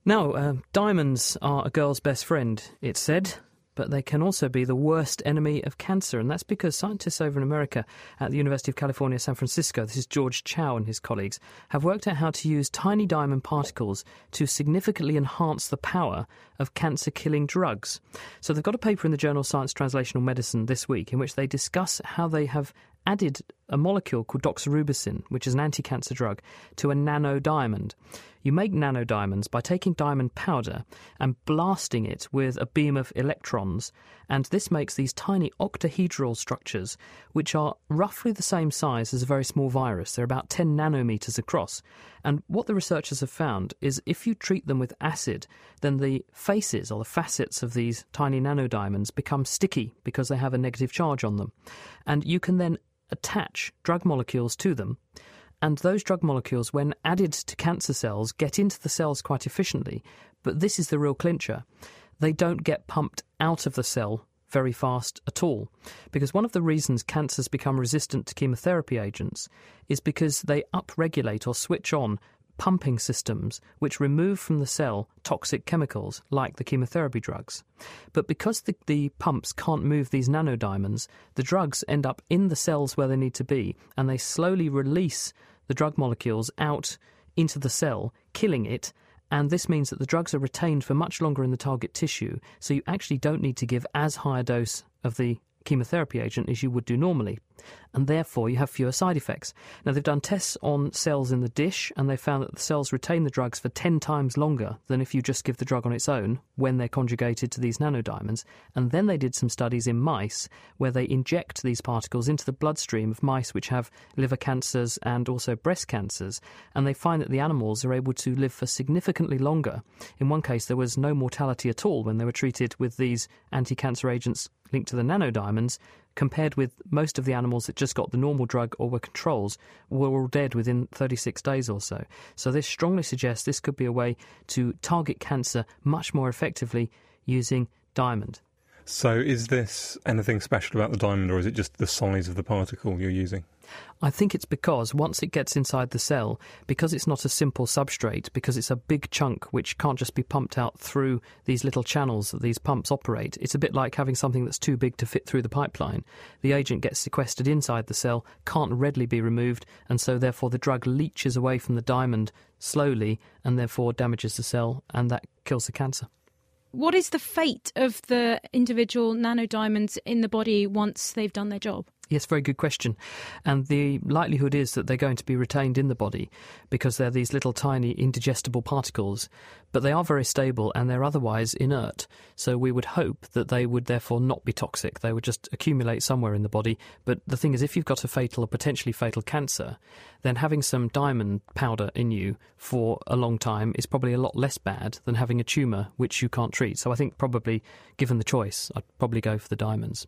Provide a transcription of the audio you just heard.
Now, diamonds are a girl's best friend, it's said, but they can also be the worst enemy of cancer, and that's because scientists over in America at the University of California, San Francisco, this is George Chow and his colleagues, have worked out how to use tiny diamond particles to significantly enhance the power of cancer-killing drugs. So they've got a paper in the journal Science Translational Medicine this week in which they discuss how they have added a molecule called doxorubicin, which is an anti-cancer drug, to a nanodiamond. You make nanodiamonds by taking diamond powder and blasting it with a beam of electrons, and this makes these tiny octahedral structures, which are roughly the same size as a very small virus. They're about 10 nanometers across. And what the researchers have found is if you treat them with acid, then the faces or the facets of these tiny nanodiamonds become sticky because they have a negative charge on them. And you can then attach drug molecules to them, and those drug molecules, when added to cancer cells, get into the cells quite efficiently. But this is the real clincher. They don't get pumped out of the cell very fast at all, because one of the reasons cancers become resistant to chemotherapy agents is because they upregulate or switch on pumping systems which remove from the cell toxic chemicals like the chemotherapy drugs. But because the pumps can't move these nanodiamonds, the drugs end up in the cells where they need to be, and they slowly release the drug molecules out into the cell, killing it, and this means that the drugs are retained for much longer in the target tissue, so you actually don't need to give as high a dose of the chemotherapy agent as you would do normally, and therefore you have fewer side effects. Now, they've done tests on cells in the dish, and they found that the cells retain the drugs for 10 times longer than if you just give the drug on its own when they're conjugated to these nanodiamonds. And then they did some studies in mice where they inject these particles into the bloodstream of mice which have liver cancers and also breast cancers, and they find that the animals are able to live for significantly longer. In one case, there was no mortality at all when they were treated with these anti-cancer agents linked to the nanodiamonds, compared with most of the animals that just got the normal drug or were controls were all dead within 36 days or so. So this strongly suggests this could be a way to target cancer much more effectively using diamond. So is this anything special about the diamond, or is it just the size of the particle you're using? I think it's because once it gets inside the cell, because it's not a simple substrate, because it's a big chunk which can't just be pumped out through these little channels that these pumps operate, it's a bit like having something that's too big to fit through the pipeline. The agent gets sequestered inside the cell, can't readily be removed, and so therefore the drug leaches away from the diamond slowly and therefore damages the cell, and that kills the cancer. What is the fate of the individual nanodiamonds in the body once they've done their job? Yes, very good question. And the likelihood is that they're going to be retained in the body because they're these little tiny indigestible particles, but they are very stable and they're otherwise inert. So we would hope that they would therefore not be toxic. They would just accumulate somewhere in the body. But the thing is, if you've got a fatal or potentially fatal cancer, then having some diamond powder in you for a long time is probably a lot less bad than having a tumour which you can't treat. So I think probably, given the choice, I'd probably go for the diamonds.